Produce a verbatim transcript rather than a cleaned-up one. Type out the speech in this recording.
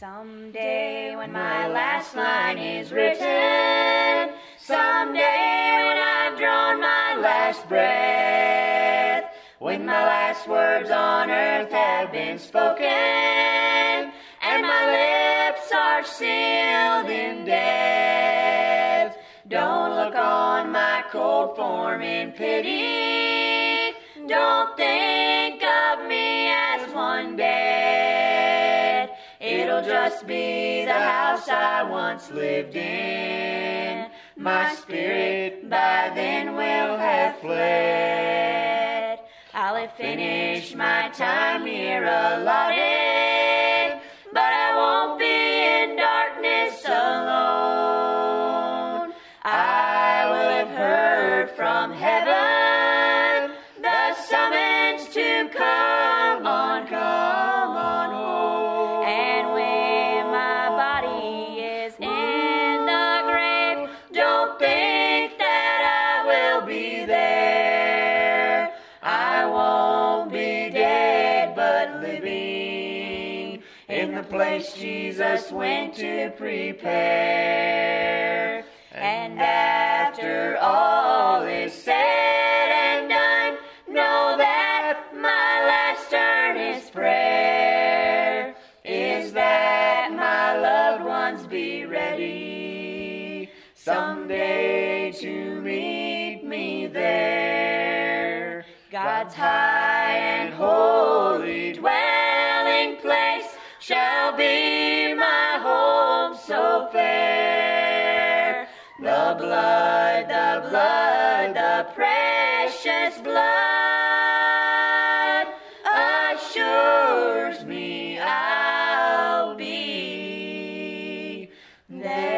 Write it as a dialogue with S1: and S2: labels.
S1: Someday when my last line is written, someday when I've drawn my last breath, when my last words on earth have been spoken, and my lips are sealed in death, don't look on my cold form in pity, don't think of me as one dead. It'll just be the house I once lived in. My spirit by then will have fled. I'll have finished my time here allotted, but I won't be in darkness alone. I will have heard from heaven the summons to come on, come on home. And when my body is in the grave, don't think that I will be there. I won't be dead but living in the place Jesus went to prepare. And after all is said and done, know that my last earnest prayer is that my loved ones be ready someday to meet me there. God's high and holy dwelling place shall be my home so fair. The blood, the blood, the precious blood assures me I'll be there.